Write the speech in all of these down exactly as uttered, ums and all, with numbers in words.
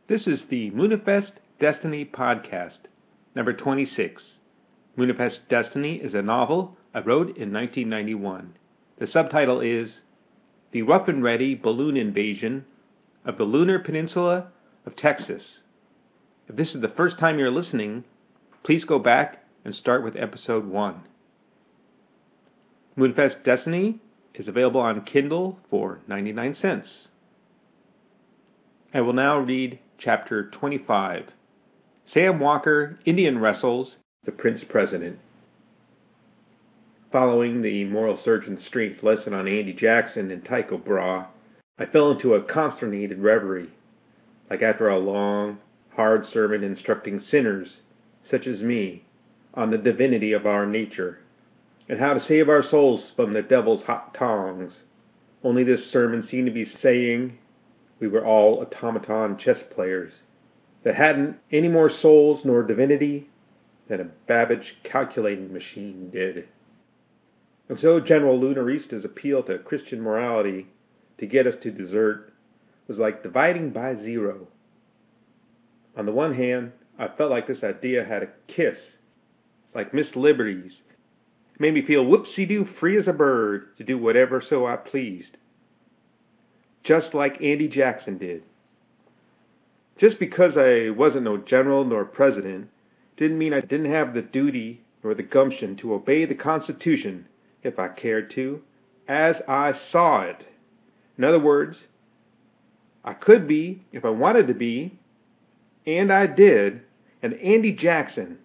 This is the Moonifest Destiny podcast, number twenty-six. Moonifest Destiny is a novel I wrote in nineteen ninety-one. The subtitle is The Rough and Ready Balloon Invasion of the Lunar Peninsula of Texas. If this is the first time you're listening, please go back and start with episode one. Moonifest Destiny is available on Kindle for ninety-nine cents. I will now read Chapter twenty-five. Sam Walker Indian Wrestles the Prince President. Following the moral surgeon's strength lesson on Andy Jackson and Tycho Brahe, I fell into a consternated reverie, like after a long, hard sermon instructing sinners, such as me, on the divinity of our nature, and how to save our souls from the devil's hot tongs. Only this sermon seemed to be saying we were all automaton chess players that hadn't any more souls nor divinity than a Babbage calculating machine did. And so General Lunarista's appeal to Christian morality to get us to desert was like dividing by zero. On the one hand, I felt like this idea had a kiss, like Miss Liberty's. It made me feel whoopsie-doo free as a bird to do whatever so I pleased, just like Andy Jackson did. Just because I wasn't no general nor president didn't mean I didn't have the duty nor the gumption to obey the Constitution if I cared to, as I saw it. In other words, I could be, if I wanted to be, and I did, an Andy Jackson.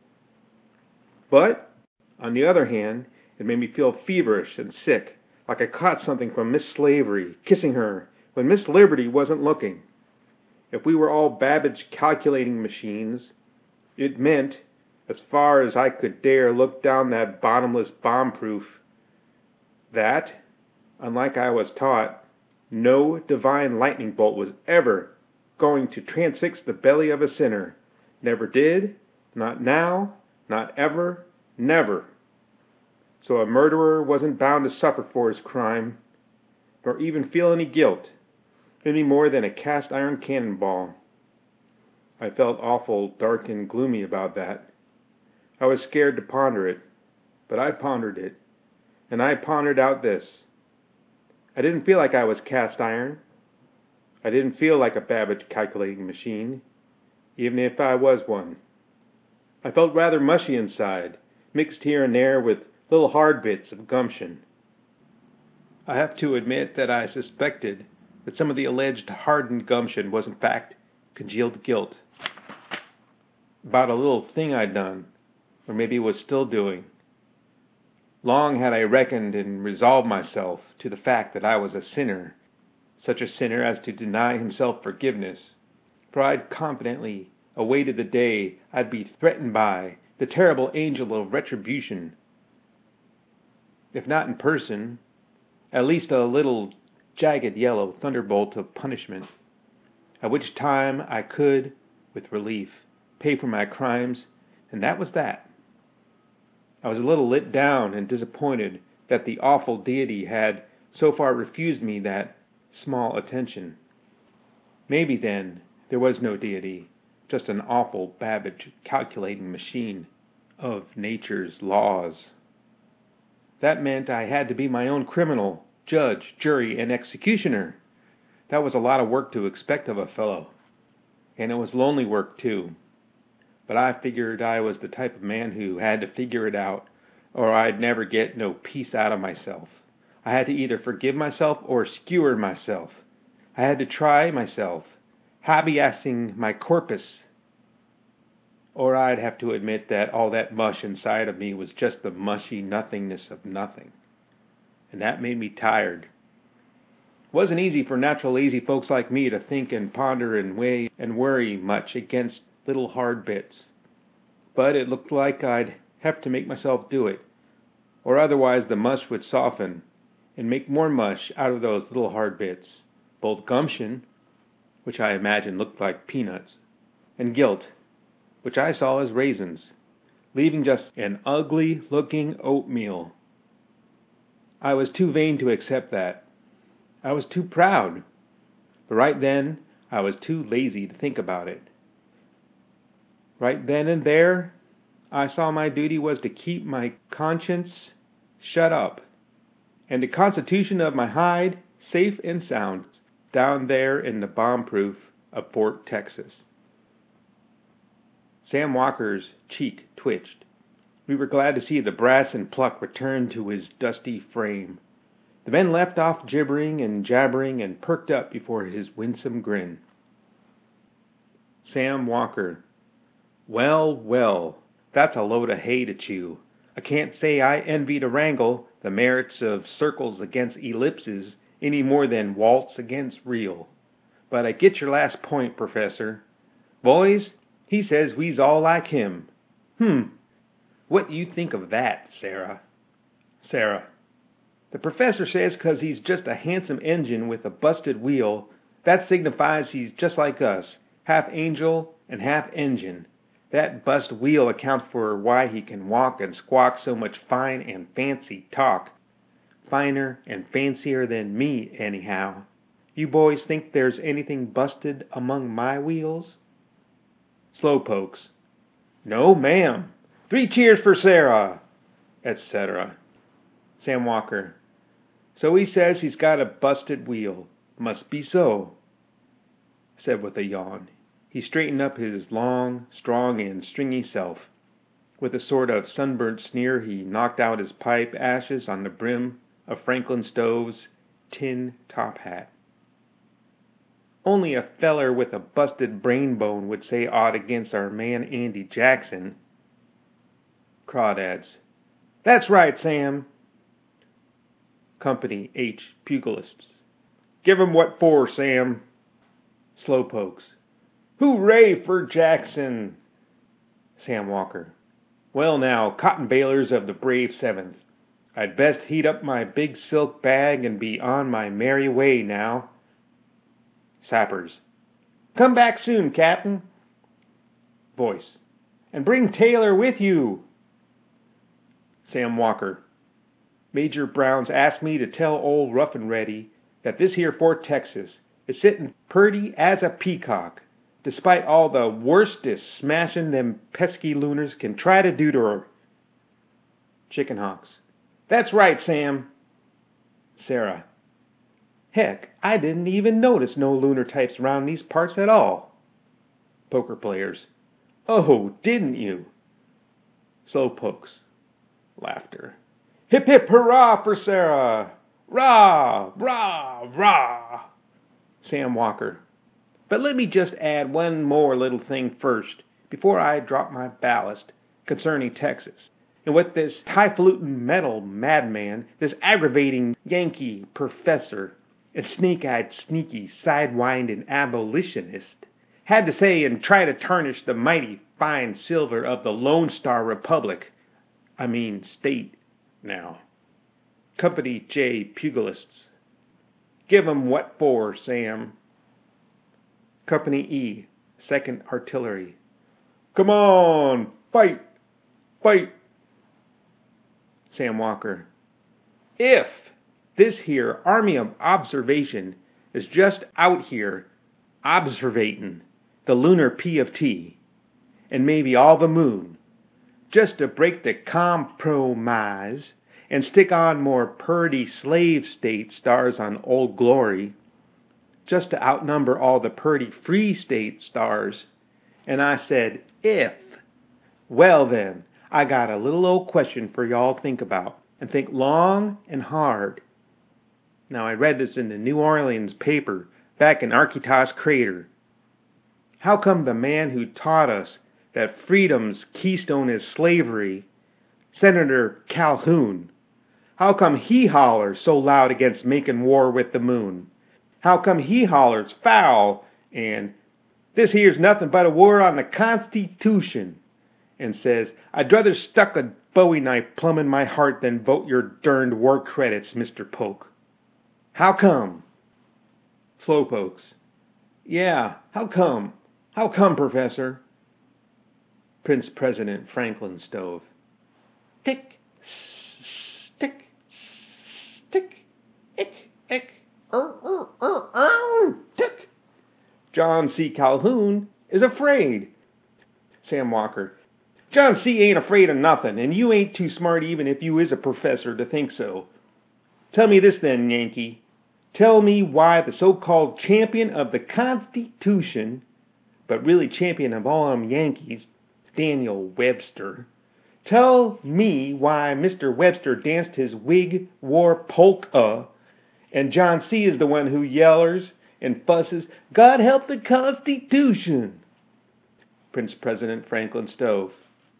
But, on the other hand, it made me feel feverish and sick, like I caught something from Miss Slavery, kissing her, when Miss Liberty wasn't looking. If we were all Babbage calculating machines, it meant, as far as I could dare look down that bottomless bomb-proof, that, unlike I was taught, no divine lightning bolt was ever going to transfix the belly of a sinner. Never did, not now, not ever, never. So a murderer wasn't bound to suffer for his crime, nor even feel any guilt, any more than a cast iron cannonball. I felt awful dark and gloomy about that. I was scared to ponder it, but I pondered it, and I pondered out this. I didn't feel like I was cast iron. I didn't feel like a Babbage calculating machine, even if I was one. I felt rather mushy inside, mixed here and there with little hard bits of gumption. I have to admit that I suspected that some of the alleged hardened gumption was in fact congealed guilt about a little thing I'd done, or maybe was still doing. Long had I reckoned and resolved myself to the fact that I was a sinner, such a sinner as to deny himself forgiveness, for I'd confidently awaited the day I'd be threatened by the terrible angel of retribution, if not in person, at least a little jagged yellow thunderbolt of punishment, at which time I could, with relief, pay for my crimes, and that was that. I was a little let down and disappointed that the awful deity had so far refused me that small attention. Maybe then there was no deity, just an awful Babbage calculating machine of nature's laws. That meant I had to be my own criminal, judge, jury, and executioner. That was a lot of work to expect of a fellow. And it was lonely work, too. But I figured I was the type of man who had to figure it out, or I'd never get no peace out of myself. I had to either forgive myself or skewer myself. I had to try myself, hobby-assing my corpus, or I'd have to admit that all that mush inside of me was just the mushy nothingness of nothing. And that made me tired. It wasn't easy for natural lazy folks like me to think and ponder and weigh and worry much against little hard bits. But it looked like I'd have to make myself do it, or otherwise the mush would soften and make more mush out of those little hard bits, both gumption, which I imagined looked like peanuts, and guilt, which I saw as raisins, leaving just an ugly-looking oatmeal. I was too vain to accept that. I was too proud. But right then, I was too lazy to think about it. Right then and there, I saw my duty was to keep my conscience shut up, and the constitution of my hide safe and sound down there in the bomb-proof of Fort Texas. Sam Walker's cheek twitched. We were glad to see the brass and pluck return to his dusty frame. The men left off gibbering and jabbering and perked up before his winsome grin. Sam Walker. Well, well, that's a load of hay to chew. I can't say I envy to wrangle the merits of circles against ellipses any more than waltz against reel. But I get your last point, Professor. Boys, he says we's all like him. Hmm. What do you think of that, Sarah? Sarah. The professor says 'cause he's just a handsome engine with a busted wheel, that signifies he's just like us, half angel and half engine. That bust wheel accounts for why he can walk and squawk so much fine and fancy talk. Finer and fancier than me, anyhow. You boys think there's anything busted among my wheels? Slowpokes. No, ma'am. Three cheers for Sarah, et cetera. Sam Walker. So he says he's got a busted wheel. Must be so, said with a yawn. He straightened up his long, strong, and stringy self. With a sort of sunburnt sneer, he knocked out his pipe ashes on the brim of Franklin Stove's tin top hat. Only a feller with a busted brain bone would say aught against our man Andy Jackson. Crawdads. That's right, Sam. Company H. Pugilists. Give 'em what for, Sam. Slowpokes. Hooray for Jackson! Sam Walker. Well now, cotton balers of the brave Seventh, I'd best heat up my big silk bag and be on my merry way now. Sappers. Come back soon, Captain. Voice. And bring Taylor with you. Sam Walker. Major Brown's asked me to tell old Rough and Ready that this here Fort Texas is sitting purty as a peacock, despite all the worstest smashing them pesky looners can try to do to her. Chicken Hawks. That's right, Sam. Sarah. Heck, I didn't even notice no lunar types around these parts at all. Poker players. Oh, didn't you? Slowpokes. Laughter. Hip hip hurrah for Sarah! Rah! Rah! Rah! Sam Walker. But let me just add one more little thing first, before I drop my ballast, concerning Texas, and what this highfalutin metal madman, this aggravating Yankee professor, and snake-eyed, sneaky, sidewinding abolitionist, had to say and try to tarnish the mighty fine silver of the Lone Star Republic, I mean state, now. Company J. Pugilists. Give 'em what for, Sam. Company E. Second Artillery. Come on, fight, fight. Sam Walker. If this here Army of Observation is just out here observating the lunar P of T, and maybe all the moon, just to break the compromise and stick on more purty slave state stars on Old Glory, just to outnumber all the purty free state stars, and I said, if, well then, I got a little old question for y'all to think about, and think long and hard. Now, I read this in the New Orleans paper back in Archytas Crater. How come the man who taught us that freedom's keystone is slavery, Senator Calhoun, how come he hollers so loud against making war with the moon? How come he hollers foul and this here's nothing but a war on the Constitution, and says, I'd rather stuck a bowie knife plumb in my heart than vote your derned war credits, Mister Polk? How come? Slowpokes. Yeah, how come? How come, Professor? Prince President Franklin Stove. Tick, stick, stick, ick, ick, er, er, er, er, tick. John C. Calhoun is afraid. Sam Walker. John C. ain't afraid of nothing, and you ain't too smart even if you is a professor to think so. Tell me this then, Yankee. Tell me why the so-called champion of the Constitution, but really champion of all them Yankees, Daniel Webster. Tell me why Mister Webster danced his Whig war polka, and John C. is the one who yellers and fusses, God help the Constitution. Prince President Franklin Stove.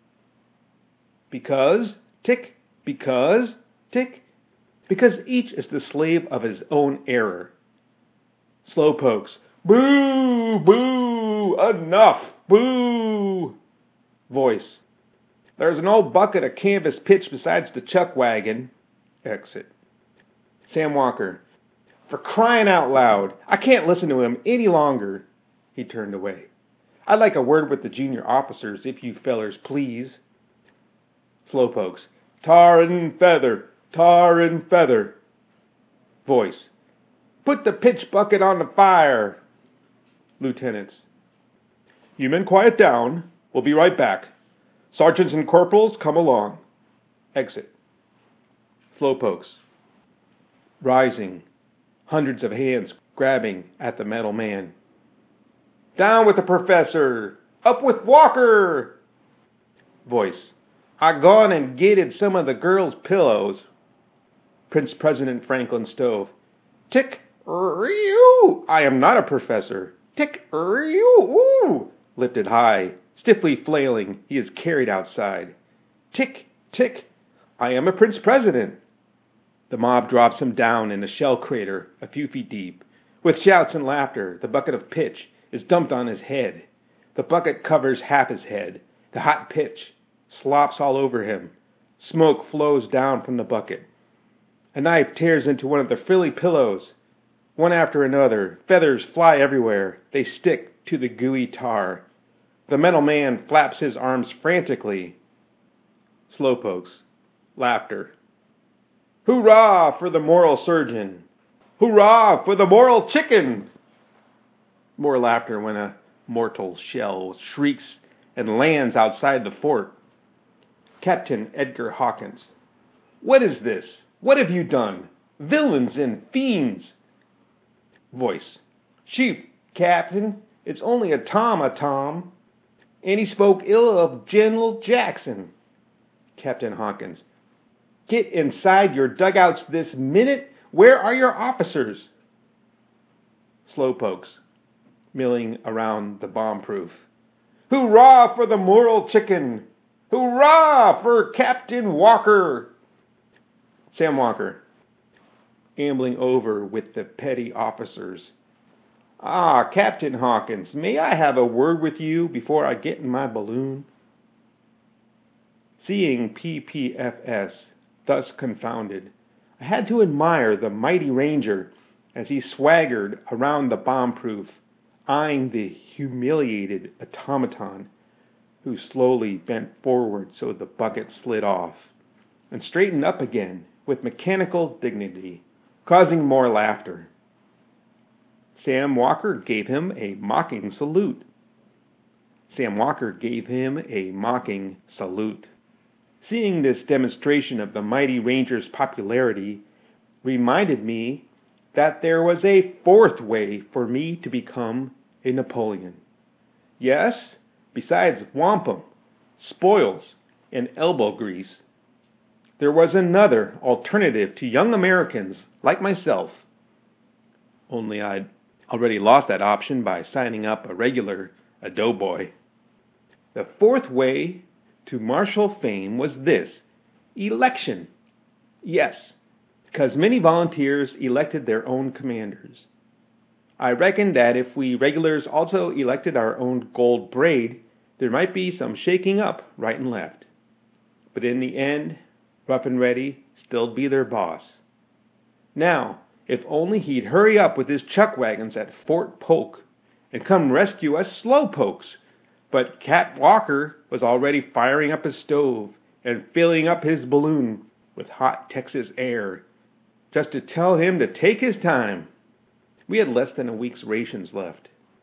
Because, tick, because, tick, because each is the slave of his own error. Slowpokes. Boo, boo, enough, boo. Voice. There's an old bucket of canvas pitch besides the chuck wagon. Exit. Sam Walker. For crying out loud, I can't listen to him any longer. He turned away. I'd like a word with the junior officers, if you fellers please. Slowpokes. Tar and feather, tar and feather. Voice. Put the pitch bucket on the fire. Lieutenants. You men quiet down. We'll be right back. Sergeants and corporals, come along. Exit. Slowpokes. Rising. Hundreds of hands grabbing at the metal man. Down with the professor. Up with Walker. Voice. I gone and gated some of the girls' pillows. Prince President Franklin Stove. Tick, ree-oo. I am not a professor. Tick, ree-oo. Lifted high, stiffly flailing, he is carried outside. Tick, tick. I am a Prince President. The mob drops him down in a shell crater a few feet deep. With shouts and laughter, the bucket of pitch is dumped on his head. The bucket covers half his head. The hot pitch slops all over him. Smoke flows down from the bucket. A knife tears into one of the frilly pillows. One after another, feathers fly everywhere. They stick to the gooey tar. The metal man flaps his arms frantically. Slowpokes. Laughter. Hurrah for the moral surgeon! Hurrah for the moral chicken! More laughter when a mortal shell shrieks and lands outside the fort. Captain Edgar Hawkins. What is this? What have you done? Villains and fiends! Voice. Chief, Captain, it's only a Tom, a Tom. And he spoke ill of General Jackson. Captain Hawkins. Get inside your dugouts this minute. Where are your officers? Slowpokes. Milling around the bomb-proof. Hurrah for the moral chicken! Hurrah for Captain Walker! Sam Walker. Ambling over with the petty officers. Ah, Captain Hawkins, may I have a word with you before I get in my balloon? Seeing P P F S thus confounded, I had to admire the mighty ranger as he swaggered around the bomb-proof, eyeing the humiliated automaton, who slowly bent forward so the bucket slid off, and straightened up again with mechanical dignity, causing more laughter. Sam Walker gave him a mocking salute. Sam Walker gave him a mocking salute. Seeing this demonstration of the mighty ranger's popularity reminded me that there was a fourth way for me to become a Napoleon. Yes, besides wampum, spoils, and elbow grease, there was another alternative to young Americans like myself. Only I'd already lost that option by signing up a regular a doughboy. The fourth way to martial fame was this: election. Yes, because many volunteers elected their own commanders. I reckon that if we regulars also elected our own gold braid, there might be some shaking up right and left. But in the end, Rough and Ready still'd be their boss. Now, if only he'd hurry up with his chuck wagons at Fort Polk and come rescue us slowpokes. But Cap Walker was already firing up his stove and filling up his balloon with hot Texas air, just to tell him to take his time. We had less than a week's rations left.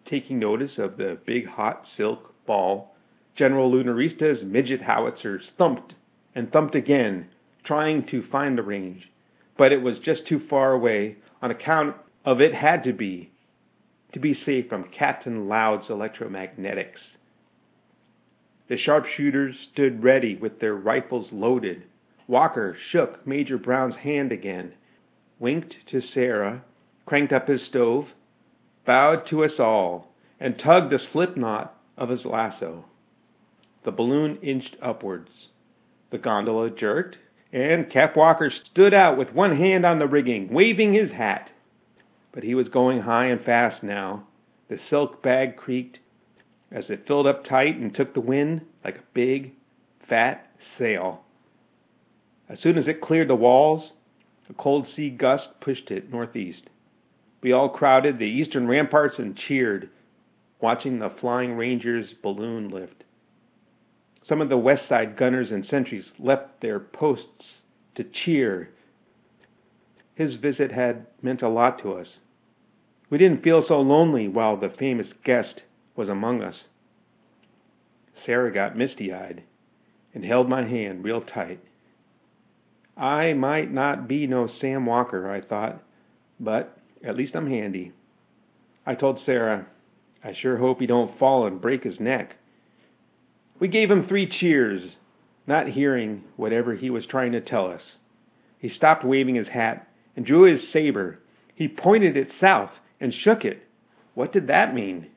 taking notice of the big hot silk ball, General Lunarista's midget howitzers thumped and thumped again, trying to find the range, but it was just too far away on account of it had to be, to be safe from Captain Loud's electromagnetics. The sharpshooters stood ready with their rifles loaded. Walker shook Major Brown's hand again, winked to Sarah, cranked up his stove, bowed to us all, and tugged the slip knot of his lasso. The balloon inched upwards. The gondola jerked, and Cap Walker stood out with one hand on the rigging, waving his hat. But he was going high and fast now. The silk bag creaked as it filled up tight and took the wind like a big, fat sail. As soon as it cleared the walls, a cold sea gust pushed it northeast. We all crowded the eastern ramparts and cheered, watching the Flying Ranger's balloon lift. Some of the west side gunners and sentries left their posts to cheer. His visit had meant a lot to us. We didn't feel so lonely while the famous guest was among us. Sarah got misty-eyed and held my hand real tight. I might not be no Sam Walker, I thought, but at least I'm handy. I told Sarah, I sure hope he don't fall and break his neck. We gave him three cheers, not hearing whatever he was trying to tell us. He stopped waving his hat and drew his saber. He pointed it south and shook it. What did that mean?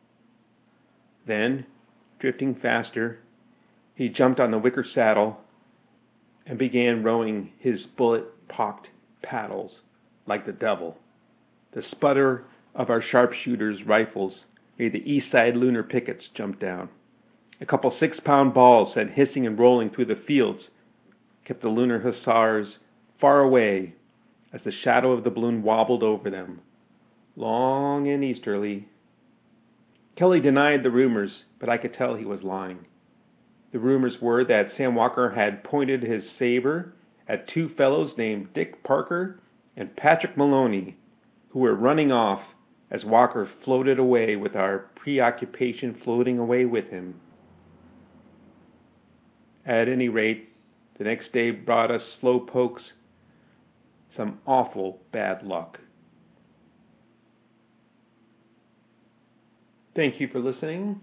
Then, drifting faster, he jumped on the wicker saddle and began rowing his bullet-pocked paddles like the devil. The sputter of our sharpshooters' rifles made the east side lunar pickets jump down. A couple six-pound balls sent hissing and rolling through the fields, kept the lunar hussars far away as the shadow of the balloon wobbled over them, long and easterly. Kelly denied the rumors, but I could tell he was lying. The rumors were that Sam Walker had pointed his saber at two fellows named Dick Parker and Patrick Maloney, who were running off as Walker floated away with our preoccupation floating away with him. At any rate, the next day brought us slowpokes some awful bad luck. Thank you for listening.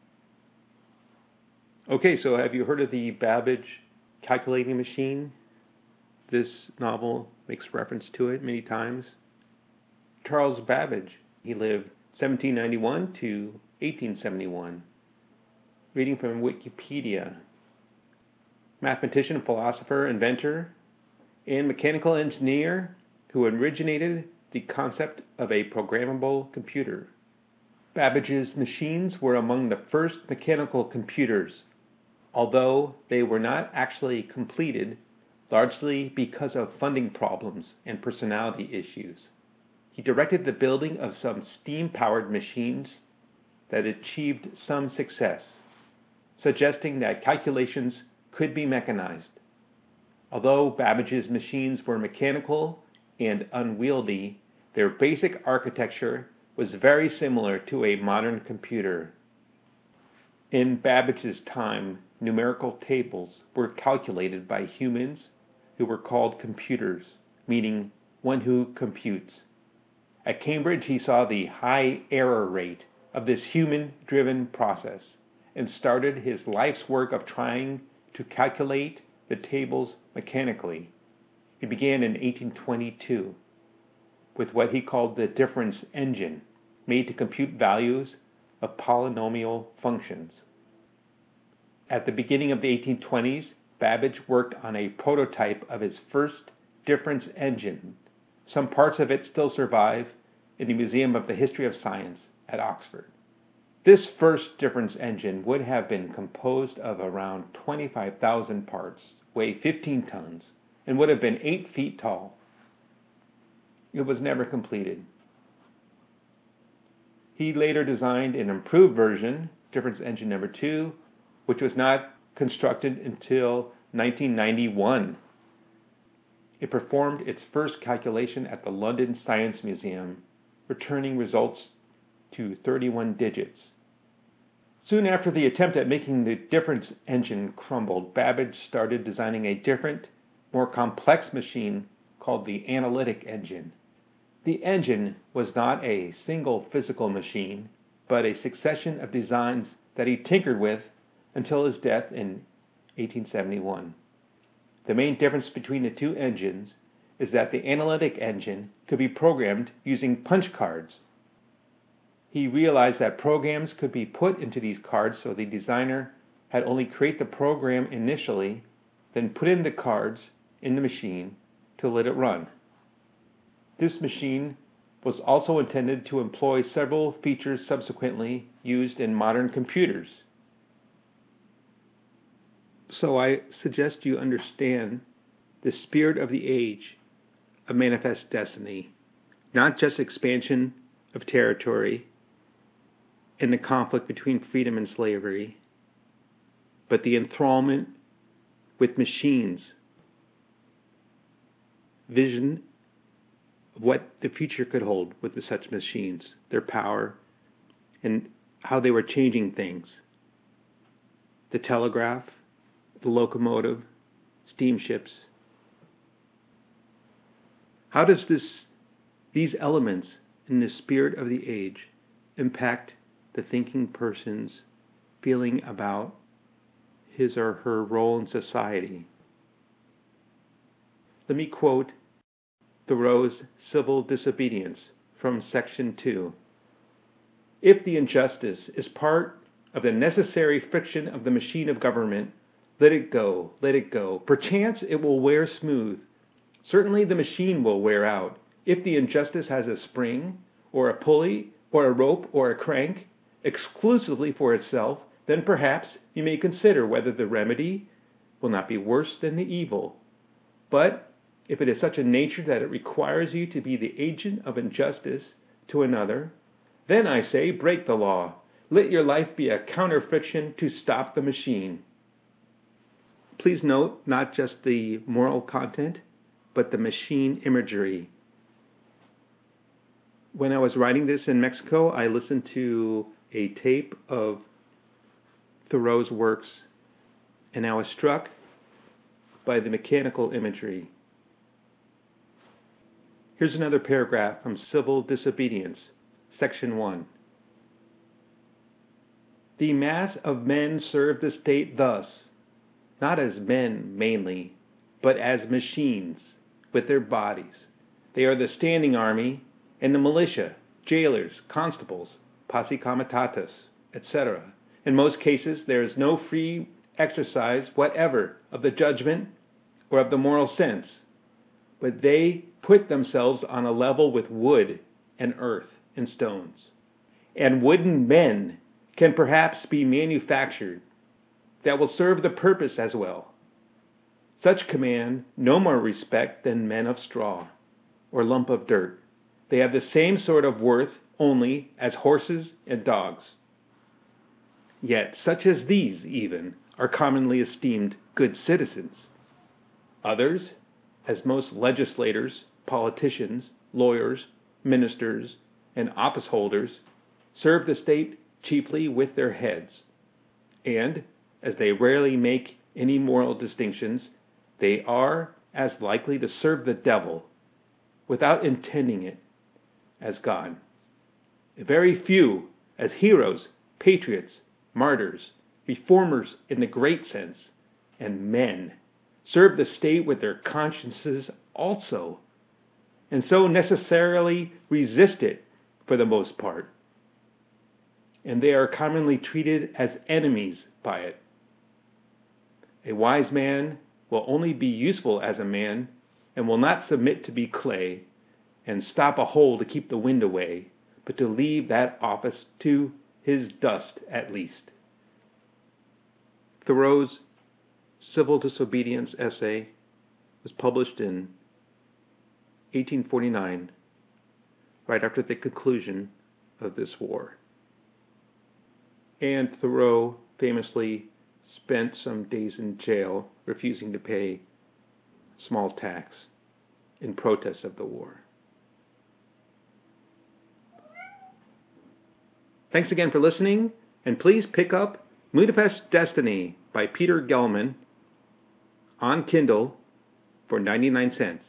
Okay, so have you heard of the Babbage calculating machine? This novel makes reference to it many times. Charles Babbage, he lived seventeen ninety-one to eighteen seventy-one. Reading from Wikipedia. Mathematician, philosopher, inventor, and mechanical engineer who originated the concept of a programmable computer. Babbage's machines were among the first mechanical computers, although they were not actually completed, largely because of funding problems and personality issues. He directed the building of some steam-powered machines that achieved some success, suggesting that calculations could be mechanized. Although Babbage's machines were mechanical and unwieldy, their basic architecture was very similar to a modern computer. In Babbage's time, numerical tables were calculated by humans who were called computers, meaning one who computes. At Cambridge, he saw the high error rate of this human-driven process and started his life's work of trying to calculate the tables mechanically. He began in eighteen twenty-two with what he called the difference engine, made to compute values of polynomial functions. At the beginning of the eighteen twenties, Babbage worked on a prototype of his first difference engine. Some parts of it still survive in the Museum of the History of Science at Oxford. This first difference engine would have been composed of around twenty-five thousand parts, weighed fifteen tons, and would have been eight feet tall. It was never completed. He later designed an improved version, difference engine number two, which was not constructed until nineteen ninety-one. It performed its first calculation at the London Science Museum, returning results to thirty-one digits. Soon after the attempt at making the difference engine crumbled, Babbage started designing a different, more complex machine called the analytic engine. The engine was not a single physical machine, but a succession of designs that he tinkered with until his death in eighteen seventy-one. The main difference between the two engines is that the analytic engine could be programmed using punch cards. He realized that programs could be put into these cards, so the designer had only create the program initially, then put in the cards in the machine to let it run. This machine was also intended to employ several features subsequently used in modern computers. So I suggest you understand the spirit of the age of Manifest Destiny, not just expansion of territory and the conflict between freedom and slavery, but the enthrallment with machines, vision of what the future could hold with such machines, their power, and how they were changing things. The telegraph, the locomotive, steamships. How does this, these elements in the spirit of the age impact the thinking person's feeling about his or her role in society? Let me quote Thoreau's Civil Disobedience from Section two. If the injustice is part of the necessary friction of the machine of government, let it go, let it go. Perchance it will wear smooth. Certainly the machine will wear out. If the injustice has a spring, or a pulley, or a rope, or a crank, exclusively for itself, then perhaps you may consider whether the remedy will not be worse than the evil. But if it is such a nature that it requires you to be the agent of injustice to another, then I say break the law. Let your life be a counter-friction to stop the machine. Please note not just the moral content, but the machine imagery. When I was writing this in Mexico, I listened to a tape of Thoreau's works, and I was struck by the mechanical imagery. Here's another paragraph from Civil Disobedience, Section one. The mass of men serve the state thus, not as men mainly, but as machines with their bodies. They are the standing army and the militia, jailers, constables, posse comitatus, et cetera. In most cases, there is no free exercise whatever of the judgment or of the moral sense, but they put themselves on a level with wood and earth and stones. And wooden men can perhaps be manufactured that will serve the purpose as well. Such command no more respect than men of straw or lump of dirt. They have the same sort of worth only as horses and dogs. Yet such as these even are commonly esteemed good citizens. Others, as most legislators, politicians, lawyers, ministers, and office holders, serve the state chiefly with their heads, and as they rarely make any moral distinctions, they are as likely to serve the devil without intending it as God. Very few as heroes, patriots, martyrs, reformers in the great sense, and men serve the state with their consciences also, and so necessarily resist it for the most part. And they are commonly treated as enemies by it. A wise man will only be useful as a man and will not submit to be clay and stop a hole to keep the wind away, but to leave that office to his dust at least. Thoreau's Civil Disobedience essay was published in eighteen forty-nine, right after the conclusion of this war. And Thoreau famously spent some days in jail refusing to pay small tax in protest of the war. Thanks again for listening, and please pick up Budapest Destiny by Peter Gelman on Kindle for ninety-nine cents.